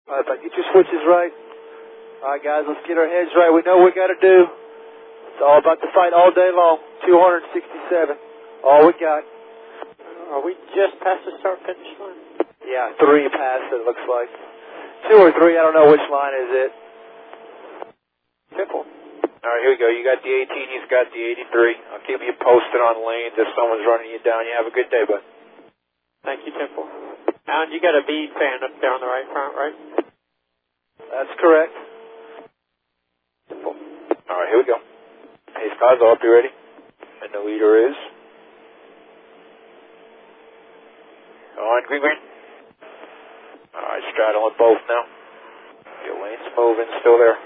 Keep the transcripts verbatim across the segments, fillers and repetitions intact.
All right, if I get your switches right. All right, guys, let's get our heads right. We know what we got to do. It's all about the fight all day long. two sixty-seven. All we got. Are we just past the start finish line? Yeah, three past it looks like. Two or three, I don't know which line is it. Simple. All right, here we go. You got the eighteen, he's got the eighty-three. I'll keep you posted on lanes if someone's running you down. You have a good day, bud. Thank you, Temple. Alan, you got a bead fan up there on the right front, right? That's correct. Simple. All right, here we go. Hey, Sky's up. You ready? And the leader is on green, green. All right, straddling both now. Your lane's moving, still there.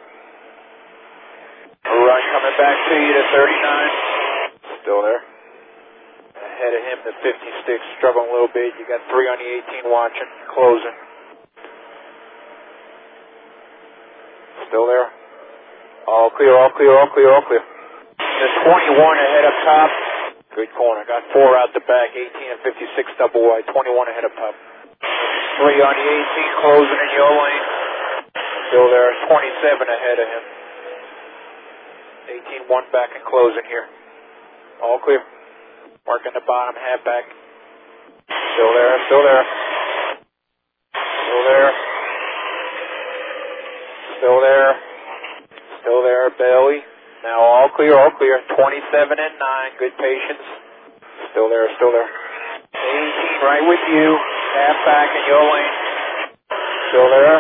Run coming back to you to thirty-nine. Still there. Ahead of him, the fifty-six, struggling a little bit. You got three on the eighteen watching, closing. Still there. All clear, all clear, all clear, all clear. The twenty-one ahead up top. Good corner. Got four out the back. eighteen and fifty-six double wide. twenty-one ahead up top. Three on the eighteen, closing in your lane. Still there. twenty-seven ahead of him. eighteen, one back and closing here. All clear. Working the bottom, half back. Still there, still there. Still there. Still there. Still there, belly. Now all clear, all clear. twenty-seven and nine, good patience. Still there, still there. eighteen right with you. Half back in your lane. Still there.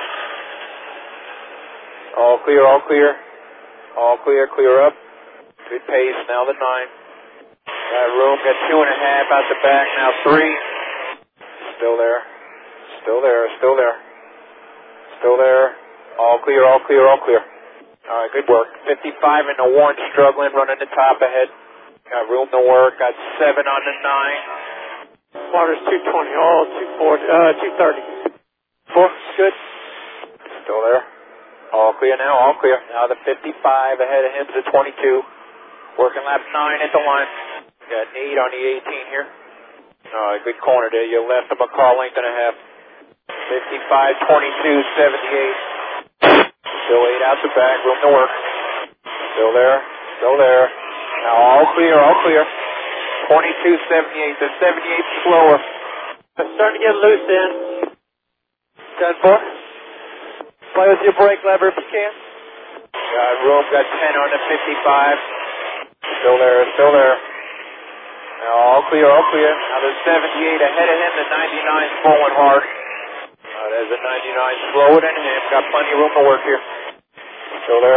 All clear, all clear. All clear, clear up. Good pace, now the nine. Got room, got two and a half out the back, now three. Still there. Still there, still there. Still there. All clear, all clear, all clear. All right, good work. fifty-five in the one, struggling, running the top ahead. Got room to work, got seven on the nine. Water's two twenty, oh, two forty, uh, two thirty. Four, good. Still there. All clear now, all clear. Now the fifty-five ahead of him's the twenty-two. Working lap nine at the line. Got an eight on the eighteen here. All right, good corner there. You left him a car length and a half. fifty-five, twenty-two, seventy-eight. Still eight out the back, room to work. Still there, still there. Now all clear, all clear. twenty-two, seventy-eight. The seventy-eight slower. I'm starting to get loose in. ten four. Play with your brake lever if you can. Got room, got ten on the fifty-five. Still there, still there. Now all clear, all clear. Now the seventy-eight ahead of him, the ninety-nine's pulling hard. Uh, there's a ninety-nine slower than him. Got plenty of room to work here. Still there.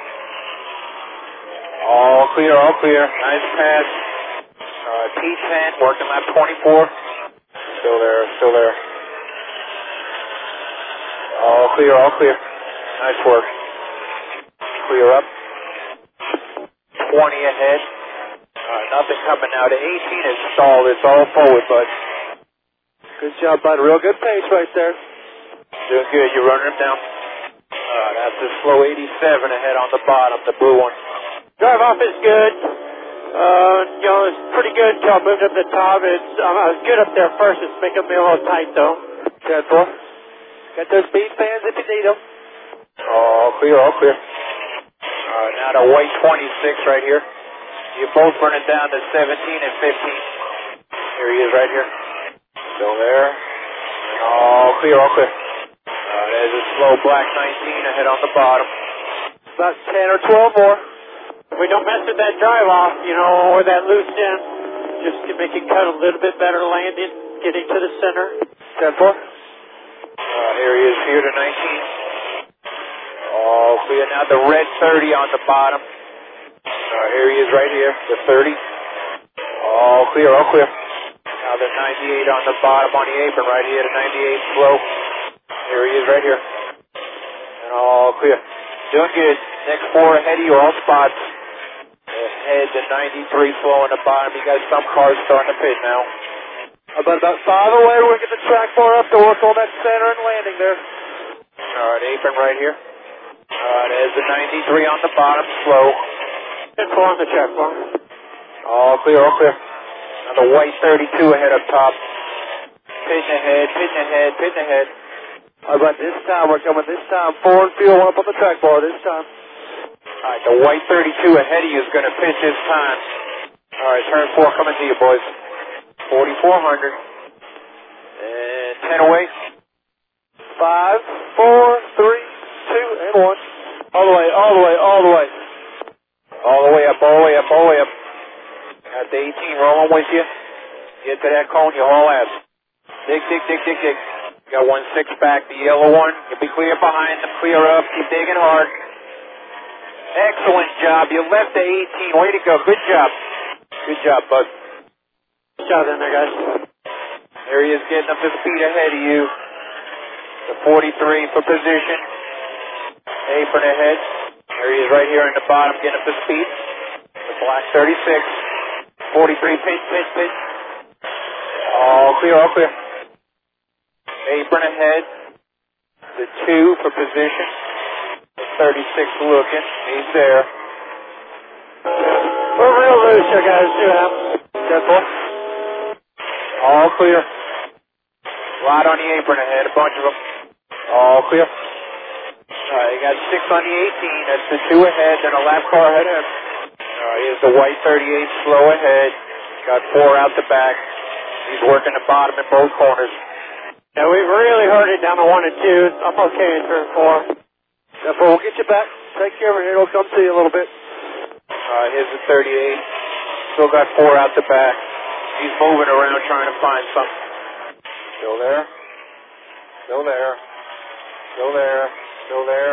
All clear, all clear. Nice pass. Uh, T ten, working lap twenty-four. Still there, still there. All clear, all clear. Nice work. Clear up. twenty ahead. Uh, nothing coming now. The eighteen is stalled. It's all forward, bud. Good job, bud. Real good pace right there. Doing good. You're running him down. Uh, that's the slow eighty-seven ahead on the bottom, the blue one. Drive off is good. Uh, you know, it's pretty good until I moved up the top. It's, um, I was good up there first. It's making me a little tight, though. ten four. Got those speed fans if you need them. All clear, all clear. Uh, now the white twenty-six right here. You're both running down to seventeen and fifteen. Here he is right here. Still there. All clear, all clear. Uh, there's a slow black nineteen ahead on the bottom. About ten or twelve more. We don't mess with that drive off, you know, or that loose end. Just to make it cut a little bit better landing, getting to the center. ten four. Uh, here he is here to nineteen. All clear. Now the red thirty on the bottom. Uh, here he is right here, the thirty. All clear, all clear. Now the ninety-eight on the bottom on the apron right here, the ninety-eight slow. Here he is right here. And all clear. Doing good. Next four ahead of you, all spots. Ahead the ninety-three slow on the bottom. You got some cars starting to pit now. About about five away. We're getting the track bar up to work on that center and landing there. All right, apron right here. Uh, there's the ninety-three on the bottom, slow. ten four on the track bar. All clear, all clear. Now the white thirty-two ahead up top. Pitching ahead, pitching ahead, pitching ahead. All right, this time we're coming this time. Four and fuel, one up on the track bar this time. All right, the white thirty-two ahead of you is going to pitch his time. All right, turn four coming to you, boys. forty-four hundred. And ten away. Five, four, three, two, and one. All the way, all the way, all the way. All the way up, all the way up, all the way up. Got the eighteen rolling with you. Get to that cone, you haul ass. Dig, dig, dig, dig, dig. Got one six back, the yellow one. You'll be clear behind them, clear up, keep digging hard. Excellent job. You left the eighteen. Way to go. Good job. Good job, bud. Good job in there, guys. There he is getting up to speed ahead of you. The forty-three for position. Apron ahead. There he is right here in the bottom getting up to speed. The black thirty-six. forty-three pitch, pitch, pitch. All clear, all clear. Apron ahead. The two for position. The thirty-six looking. He's there. We're real loose here, guys. See what happens. Careful. All clear. Right on the apron ahead, a bunch of them. All clear. Alright, you got six on the eighteen. That's the two ahead, then a lap car ahead of him. Alright, here's the white thirty-eight slow ahead. Got four out the back. He's working the bottom in both corners. Yeah, we really hurt it down to one and two. I'm okay in three and four. Therefore, we'll get you back. Take care of it here. It'll come to you a little bit. Alright, here's the thirty-eight. Still got four out the back. He's moving around trying to find something. Still there. Still there. Still there. Still there.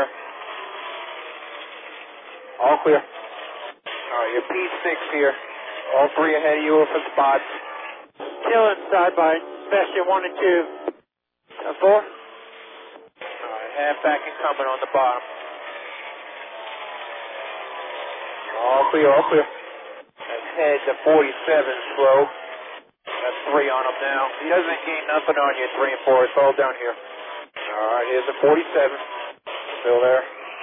All clear. Alright, your P six here. All three ahead of you are for spots. Killing side by especially one and two. Uh, four. Alright, half back and coming on the bottom. All clear, all clear. Ahead to forty-seven slow. That's three on him now. He doesn't gain nothing on you, three and four. It's all down here. Alright, here's the forty-seven. Still there.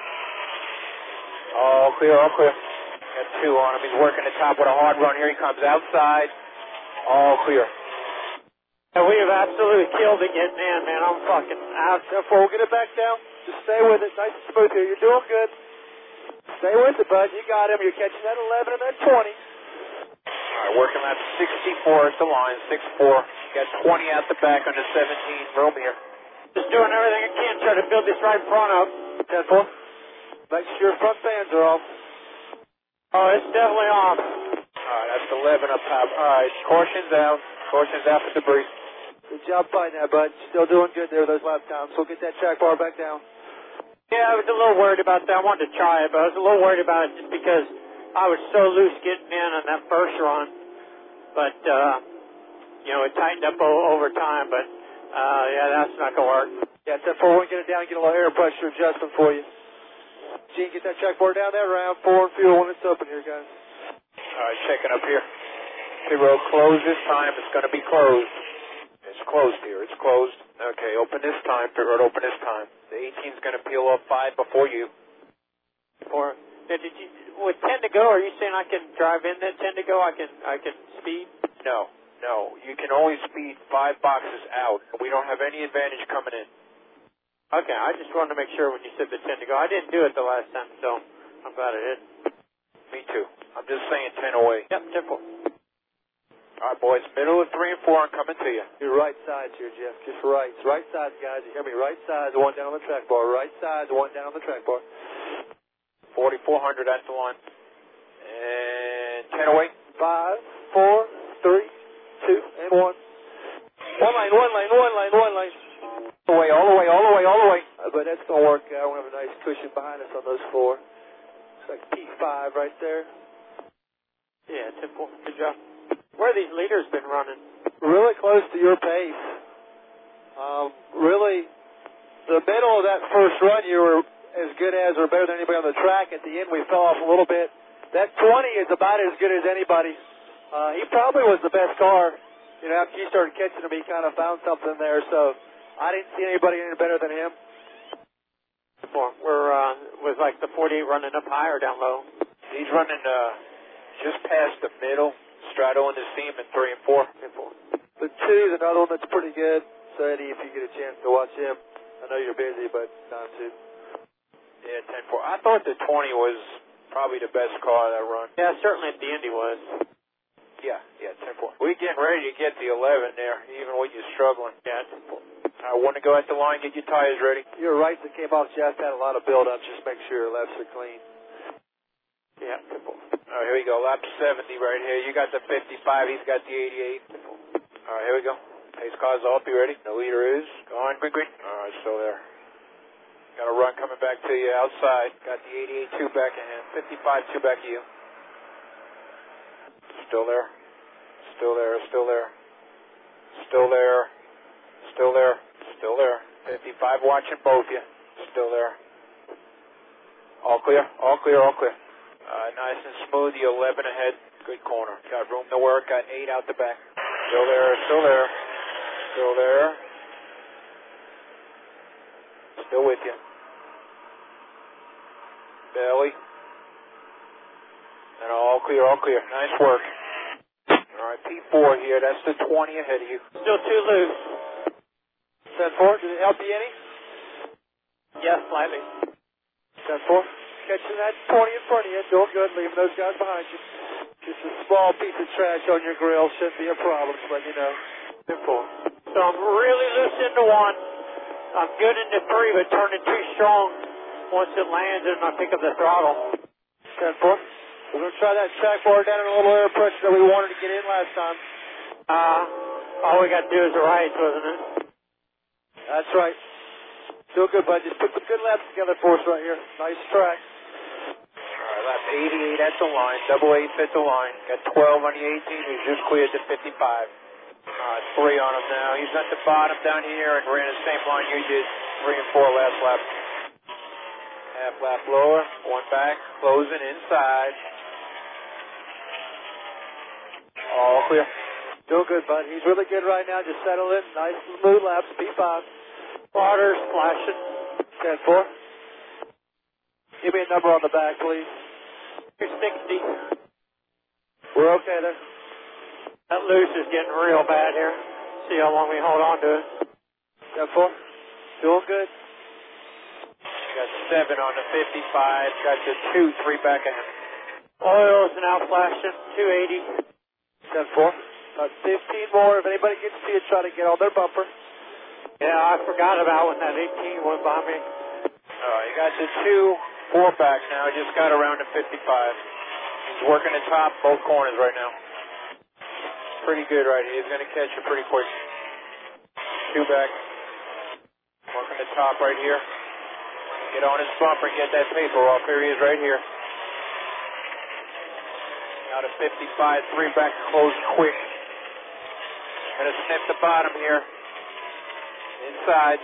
All clear, all clear. Got two on him. He's working the top with a hard run. Here he comes outside. All clear. Yeah, we have absolutely killed it getting in, man. I'm fucking out. Therefore, we'll get it back down. Just stay with it. Nice and smooth here. You're doing good. Stay with it, bud. You got him. You're catching that eleven and that twenty. Alright, working lap sixty-four at the line. six four. Got twenty out the back on the seventeen. Room here. Just doing everything I can try to build this right in front of. ten four. Make sure your front fans are off. Oh, it's definitely off. Alright, that's eleven up top. Alright, caution's out. Caution's out for debris. Good job fighting that, bud. Still doing good there with those lap times. So we'll get that track bar back down. Yeah, I was a little worried about that. I wanted to try it, but I was a little worried about it just because I was so loose getting in on that first run. But, uh, you know, it tightened up o- over time, but, uh, yeah, that's not going to work. Yeah, ten four. We'll get it down and get a little air pressure adjustment for you. Gene, get that track bar down there, round four and fuel when it's open here, guys. Alright, checking up here. Pit road closed this time. It's going to be closed. It's closed here. It's closed. Okay, open this time. Pit road open this time. The eighteen's going to peel off five before you. Or, yeah, did you, with ten to go, are you saying I can drive in that ten to go? I can, I can speed? No, no. You can only speed five boxes out. We don't have any advantage coming in. Okay, I just wanted to make sure when you said the ten to go. I didn't do it the last time, so I'm glad I did. Me too. I'm just saying ten away. Yep, ten four. All right, boys. Middle of three and four. I'm coming to you. Your right sides here, Jeff. Just right. It's right sides, guys. You hear me? Right sides, the one down on the track bar. Right sides, the one down on the track bar. forty-four hundred at the line. And ten away. Five, four, three, two, and one. One lane, one lane, one lane, one lane. All the way, all the way, all the way, all the way. Uh, but that's going to work out. We'll have a nice cushion behind us on those four. It's like P five right there. Yeah, ten four. Good job. Where have these leaders been running? Really close to your pace. Um, really, the middle of that first run, you were as good as or better than anybody on the track. At the end, we fell off a little bit. That twenty is about as good as anybody. Uh, he probably was the best car. You know, after you started catching him, he kind of found something there. So I didn't see anybody any better than him. We're, uh, was like the forty-eight running up high or down low? He's running uh, just past the middle. Strato in the seam in three and four. The two is another one that's pretty good. So Eddie, if you get a chance to watch him, I know you're busy, but time to. Yeah, ten four. I thought the twenty was probably the best car that run. Yeah, certainly at the Indy was. Yeah, yeah, ten four. We're getting ready to get the eleven there, even when you're struggling. Yeah, ten four. I want to go at the line, get your tires ready. Your rights that came off just had a lot of build-up. Just make sure your lefts are clean. Yeah, ten four. All right, here we go. Lap seventy right here. You got the fifty-five. He's got the eighty-eight. All right, here we go. Pace car's off. You ready? The leader is going green, green. All right, still there. Got a run coming back to you outside. Got the eighty-eight two back of him. fifty-five two back of you. Still there. Still there. Still there. Still there. Still there. Still there. fifty-five watching both you. Still there. All clear. All clear. All clear. Uh, nice and smooth. You eleven ahead. Good corner. Got room to work. Got eight out the back. Still there. Still there. Still there. Still with you. Belly. And all clear. All clear. Nice work. All right, P four here. That's the twenty ahead of you. Still too loose. ten four, did it help you any? Yes, slightly. ten four, catching that twenty in front of you. Doing good, leaving those guys behind you. Just a small piece of trash on your grill. Shouldn't be a problem, just let you know. ten four. So I'm really loose into one. I'm good into three, but turning too strong once it lands and I pick up the throttle. ten four. We're going to try that track bar down in a little air pressure that we wanted to get in last time. Uh, all we got to do is the rights, wasn't it? That's right. Still good, bud. Just put some good laps together for us right here. Nice track. All right, lap eighty-eight at the line. Double eight at the line. Got twelve on the eighteen. He's just cleared to fifty-five. All right, three on him now. He's at the bottom down here and ran the same line you did. Three and four last lap. Half lap lower. One back. Closing inside. All clear. Doing good, bud. He's really good right now. Just settle in. Nice smooth laps. P five. Water's flashing. ten four. Give me a number on the back, please. two sixty. We're okay there. That loose is getting real bad here. See how long we hold on to it. ten four. Doing good. Got seven on the fifty-five. Got the two, three back of him. Oil's now flashing. two eighty. ten four. About fifteen more. If anybody gets to you, try to get on their bumper. Yeah, I forgot about when that eighteen went by me. Oh, you got the two, four back now. Just got around to fifty-five. He's working the top, both corners right now. Pretty good right here. He's going to catch you pretty quick. Two back. Working the top right here. Get on his bumper and get that paper off. Here he is right here. Out of fifty-five, three back, close quick. Gonna snip the bottom here. Inside.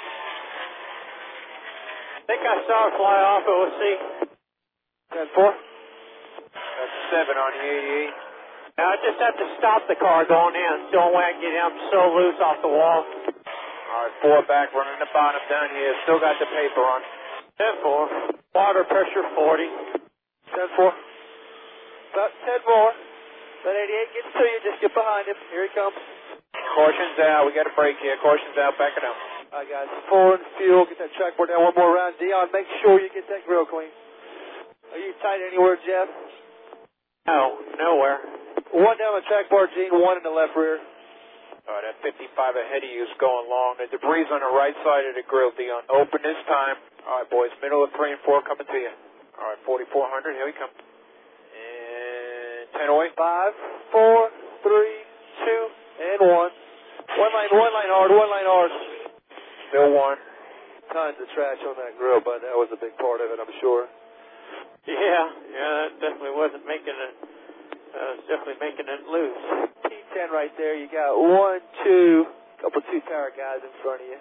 I think I saw it fly off, but we'll see. ten four. That's seven on the eighty-eight. Now I just have to stop the car going in. The only way I can get him so loose off the wall. All right, four back, running the bottom down here. Still got the paper on. ten four. Water pressure forty. ten four. About ten more. That eighty-eight gets to you. Just get behind him. Here he comes. Caution's out. We got a break here. Caution's out. Back it up. All right, guys. Four and fuel. Get that track board down one more round. Dion, make sure you get that grill clean. Are you tight anywhere, Jeff? No, nowhere. One down the track bar, Gene. One in the left rear. All right, that fifty-five ahead of you is going long. The debris on the right side of the grill, Dion. Open this time. All right, boys. Middle of three and four coming to you. All right, forty-four hundred. Here we come. And ten away. Five, four, three, two, and one. One line, one line hard, one line hard. Still one. Tons of trash on that grill, but that was a big part of it, I'm sure. Yeah, yeah, that definitely wasn't making it, uh, it's definitely making it loose. T ten right there, you got one, two, couple two-tire guys in front of you.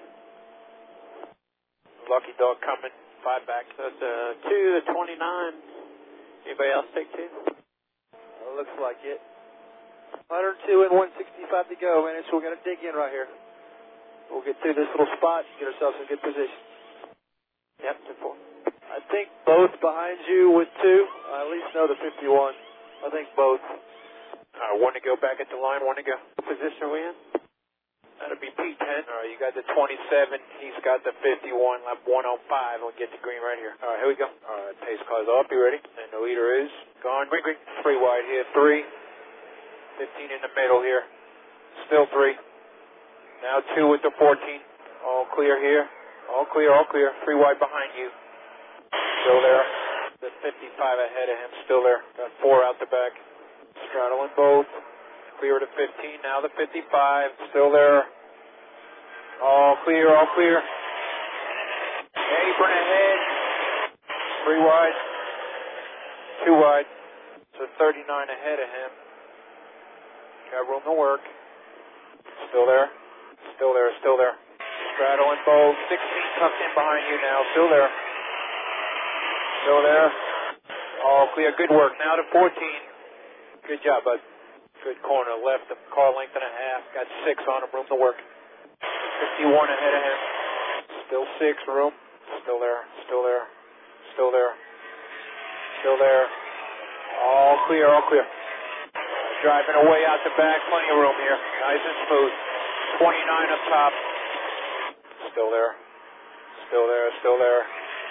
Lucky dog coming, five back. So it's a two to twenty-nine. Anybody else take two? Well, looks like it. one oh two and one sixty-five to go, man, so we're going to dig in right here. We'll get through this little spot and get ourselves in good position. Yep, two four. I think both behind you with two. I at least know the fifty-one. I think both. Uh, one to go back at the line, one to go. What position are we in? That'll be P ten. All right, you got the twenty-seven. He's got the fifty-one, lap one oh five. We'll get the green right here. All right, here we go. All right, pace car's up. You ready? And the leader is gone. Green, green. Three wide here. Three. fifteen in the middle here. Still three. Now two with the fourteen. All clear here. All clear, all clear. Three wide behind you. Still there. The fifty-five ahead of him. Still there. Got four out the back. Straddling both. Clear to fifteen. Now the fifty-five. Still there. All clear, all clear. Apron ahead. Three wide. Two wide. So thirty-nine ahead of him. Got room to work. Still there. Still there, still there. Straddling both. sixteen tucked in behind you now. Still there. Still there. All clear. Good work. Now to fourteen. Good job, bud. Good corner left. A car length and a half. Got six on him. Room to work. fifty-one ahead of him. Still six. Room. Still there. Still there. Still there. Still there. All clear. All clear. Driving away out the back. Plenty of room here. Nice and smooth. twenty-nine up top. Still there. Still there. Still there.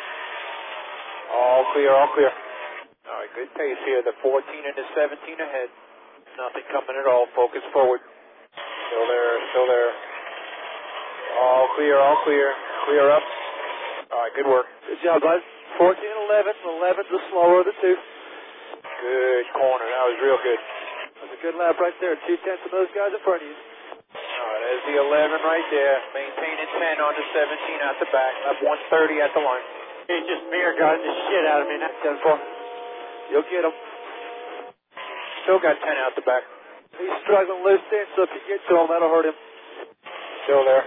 All clear. All clear. All right. Good pace here. The fourteen and the seventeen ahead. Nothing coming at all. Focus forward. Still there. Still there. All clear. All clear. Clear up. All right. Good work. Good job, bud. fourteen and eleven. eleven's the slower of the two. Good corner. That was real good. That's a good lap right there. Two tenths of those guys in front of you. All right. There's the eleven right there. Maintaining ten on the seventeen at the back. Lap one thirty at the line. He's just mirror guarding the shit out of me. That's ten four. You'll get him. Still got ten out the back. He's struggling loose in, so if you get to him, that'll hurt him. Still there.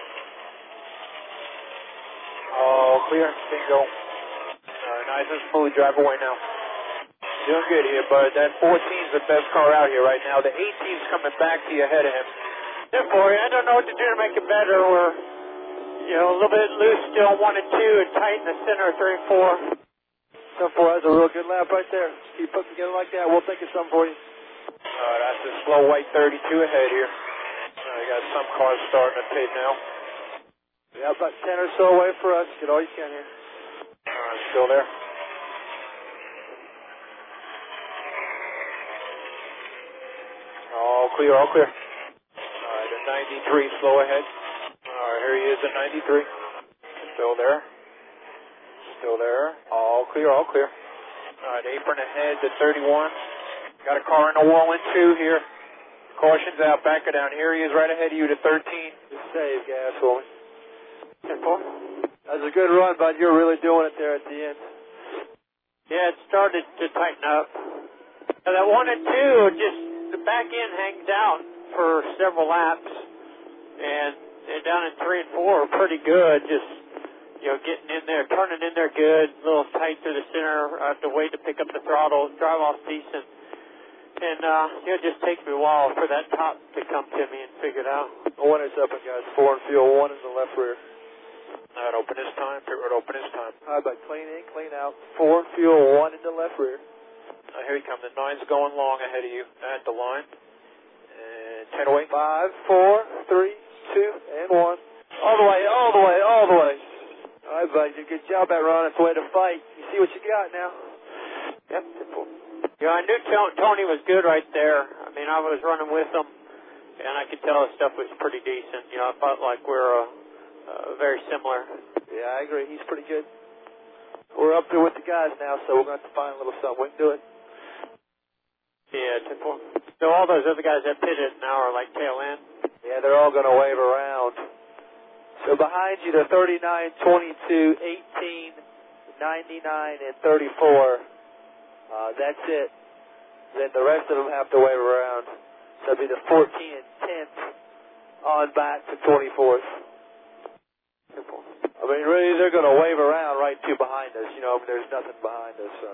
All clear. Bingo. All right, nice and smooth. Drive away now. Doing good here, bud. That fourteen's the best car out here right now. The eighteen's coming back to you ahead of him. Good boy. I don't know what to do to make it better. We're, you know, a little bit loose still, one and two, and tight in the center, three and four. ten four, that's a real good lap right there. Keep putting together like that. We'll think of something for you. All right, that's a slow white thirty-two ahead here. Uh, you got some cars starting to pit now. Yeah, about ten or so away for us. Get all you can here. All right, still there. All clear, all clear. All right, the ninety-three slow ahead. All right, here he is, the ninety-three. Still there. Still there. All clear, all clear. All right, apron ahead, the thirty-one. Got a car in the wall in two here. Caution's out, back her down. Here he is right ahead of you, the thirteen. Just save gas for me. ten four. That was a good run, bud. You're really doing it there at the end. Yeah, it started to tighten up. Now that one and two, just the back end hangs out for several laps. And, and down in three and four are pretty good. Just, you know, getting in there, turning in there good, a little tight through the center. I have to wait to pick up the throttle, drive off decent. And, uh, you know, it just takes me a while for that top to come to me and figure it out. The winner's up, guys. Four and fuel, one in the left rear. All right, open this time. Pit road open this time. All right, but clean in, clean out. Four and fuel, one in the left rear. Uh, here he comes. The nine's going long ahead of you at the line. And ten away. Five, four, three, two, and one. All the way, all the way, all the way. All right, buddy. You did a good job at running. It's the way to fight. You see what you got now. Yep, simple. Yeah, I knew Tony was good right there. I mean, I was running with him, and I could tell his stuff was pretty decent. You know, I felt like we're uh, uh, very similar. Yeah, I agree. He's pretty good. We're up there with the guys now, so we're going to have to find a little something. We can do it. Yeah, simple. So all those other guys that pitted now are like tail end? Yeah, they're all going to wave around. So behind you, the thirty-nine, twenty-two, eighteen, ninety-nine, and thirty-four. Uh, that's it. Then the rest of them have to wave around. So it'll be the fourteen and tenth on back to twenty-fourth. Simple. I mean, really, they're going to wave around right to behind us. You know, I mean, there's nothing behind us. So.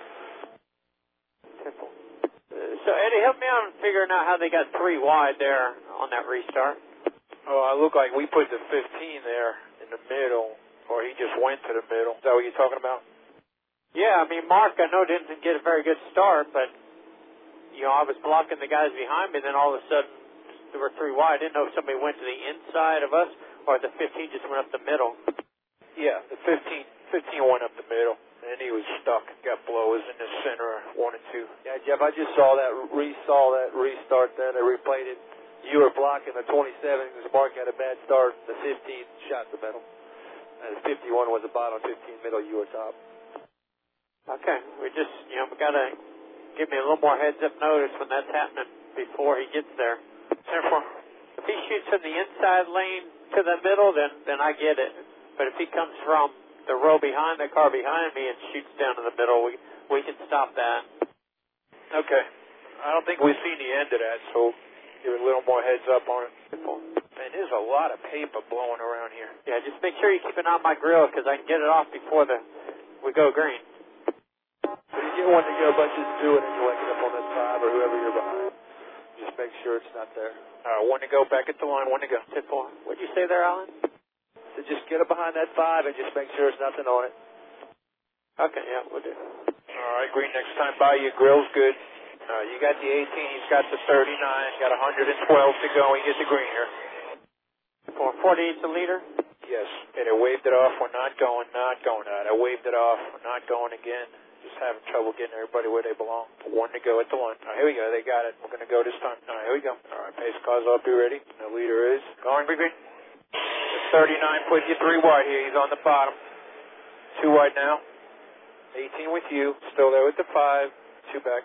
Simple. Uh, so, Eddie, help me out in figuring out how they got three wide there on that restart. Oh, I look like we put the fifteen there in the middle, or he just went to the middle. Is that what you're talking about? Yeah, I mean, Mark, I know didn't get a very good start, but, you know, I was blocking the guys behind me, and then all of a sudden there were three wide. I didn't know if somebody went to the inside of us or the fifteen just went up the middle. Yeah, the fifteen, fifteen went up the middle, and he was stuck. Got blowers in the center, one and two. Yeah, Jeff, I just saw that, re-saw that restart there. They replayed it. You were blocking the twenty-seven because Mark had a bad start. The fifteen shot the middle. And the fifty-one was the bottom, fifteen middle, you were top. Okay, we just, you know, we got to give me a little more heads-up notice when that's happening before he gets there. Therefore, if he shoots from the inside lane to the middle, then, then I get it. But if he comes from the row behind, the car behind me, and shoots down to the middle, we, we can stop that. Okay. I don't think we've seen the end of that, so give it a little more heads up on it. Man, there's a lot of paper blowing around here. Yeah, just make sure you keep an eye on my grill because I can get it off before the we go green. So you get one to go, but just do it and you wake it up on that five or whoever you're behind. Just make sure it's not there. Uh, one to go, back at the line, one to go. ten four. What'd you say there, Alan? So just get it behind that five and just make sure there's nothing on it. Okay, yeah, we'll do. All right, green next time by. Your grill's good. Uh, you got the eighteen, he's got the thirty-nine, got one hundred twelve to go. He gets the green here. For forty-eight the leader? Yes. Okay, they waved it off. We're not going, not going. Uh, I waved it off. We're not going again. Just having trouble getting everybody where they belong. One to go at the line. All right, here we go. They got it. We're going to go this time. All right, here we go. All right, pace car's up. You ready? The leader is going green, green. The thirty-nine put you three wide here. He's on the bottom. Two wide now. eighteen with you. Still there with the five. Two back.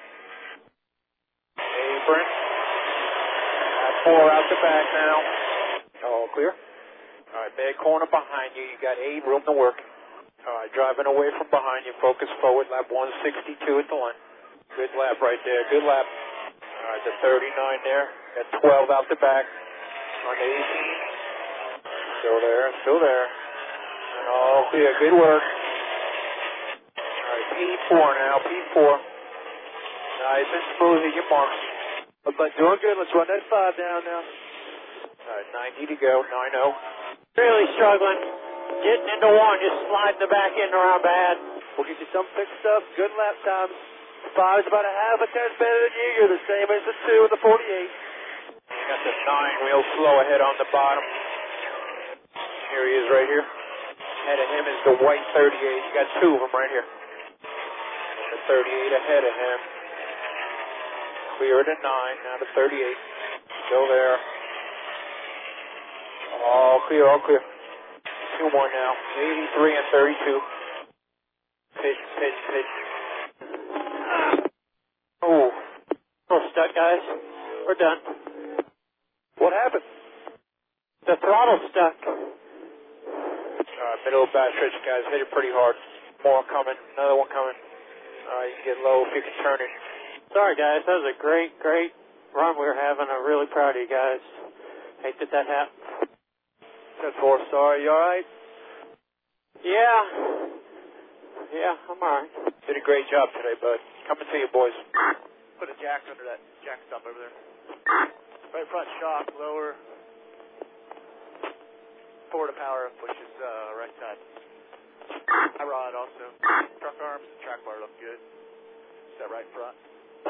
Apron. Got four out the back now. All clear. All right, bad corner behind you. You got eight, room to work. All right, driving away from behind you. Focus forward. Lap one sixty-two at the line. Good lap right there. Good lap. All right, the thirty-nine there. Got twelve out the back. On the eighteen. Still there. Still there. And all clear. Good work. All right, P four now. P four. Nice and smooth at your marks. But doing good. Let's run that five down now. All right, ninety to go. nine oh. Really struggling. Getting into one, just sliding the back end around bad. We'll get you some fixed up. Good lap times. Five is about a half a tenth better than you. You're the same as the two and the forty-eight. You got the nine real slow ahead on the bottom. Here he is right here. Ahead of him is the white thirty-eight. You got two of them right here. The thirty-eight ahead of him. Clear to nine. Now the thirty-eight. Still there. All clear, all clear. Two more now. eighty-three and thirty-two. Pitch, pitch, pitch. Oh. We're stuck, guys. We're done. What happened? The throttle's stuck. Uh, middle of back stretch, guys. Hit it pretty hard. More coming. Another one coming. All right, you can get low if you can turn it. Sorry, guys. That was a great, great run we were having. I'm really proud of you guys. Hate that that happened. ten four, sorry. You all right? Yeah. Yeah, I'm all right. Did a great job today, bud. Coming to you, boys. Put a jack under that jack stop over there. Right front shock, lower. Forward to power, pushes uh, right side. I rod also. Truck arms and track bar look good. Set right front.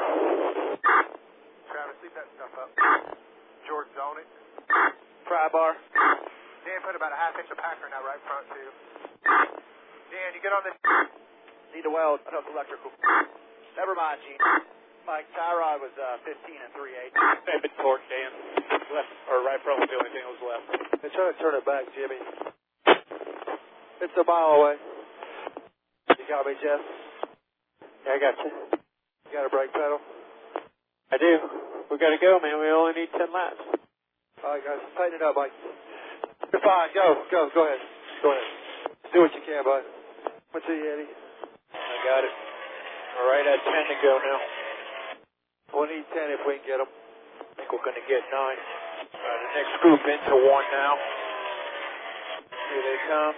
Travis, leave that stuff up. George, zone it. Pry bar. Dan, put about a half inch of packer in that right front, too. Dan, you get on this. Need to weld, tough electrical. Never mind, Gene. Mike, tie rod was uh, fifteen and three eighths. Same bit torque, Dan. Left, or right front was the only thing that was left. They're trying to turn it back, Jimmy. It's a mile away. You got me, Jeff? Yeah, I got you. You got a brake pedal? I do. We got to go, man. We only need ten laps. All right, guys. Tighten it up, Mike. You're fine. Go. Go. Go ahead. Go ahead. Do what you can, bud. What's it, Eddie? I got it. All right, at ten to go now. We'll need ten if we can get them. I think we're going to get nine. Uh, the next group into one now. Here they come.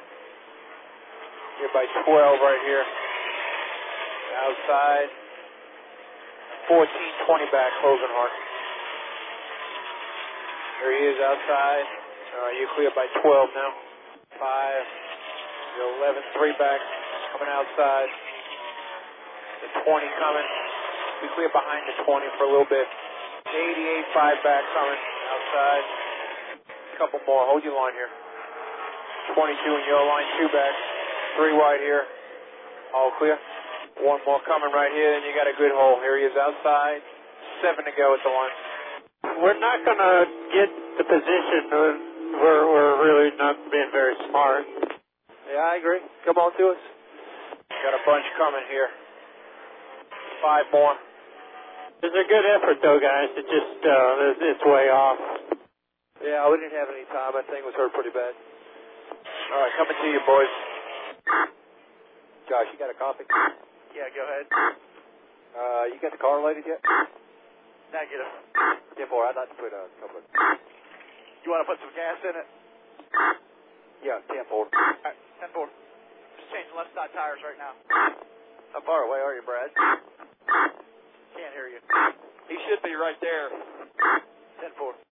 Here by twelve right here. Outside. fourteen twenty back, closing hard. Here he is outside. All right, you're clear by twelve now. Five. You're eleven three back. Coming outside. The twenty coming. Be clear behind the twenty for a little bit. eighty-eight five back coming outside. Couple more. Hold your line here. twenty-two in your line, two back. Three wide here. All clear. One more coming right here, and you got a good hole. Here he is outside. Seven to go at the line. We're not going to get the position. We're, we're really not being very smart. Yeah, I agree. Come on to us. Got a bunch coming here. Five more. It's a good effort, though, guys. It just, uh, it's, it's way off. Yeah, we didn't have any time. That thing was hurt pretty bad. All right, coming to you, boys. Josh, you got a copy? Yeah, go ahead. Uh, you got the car loaded yet? Negative. ten four, I'd like to put a couple of... You want to put some gas in it? Yeah, ten four. All right, ten four. Just changing left side tires right now. How far away are you, Brad? Can't hear you. He should be right there. ten four.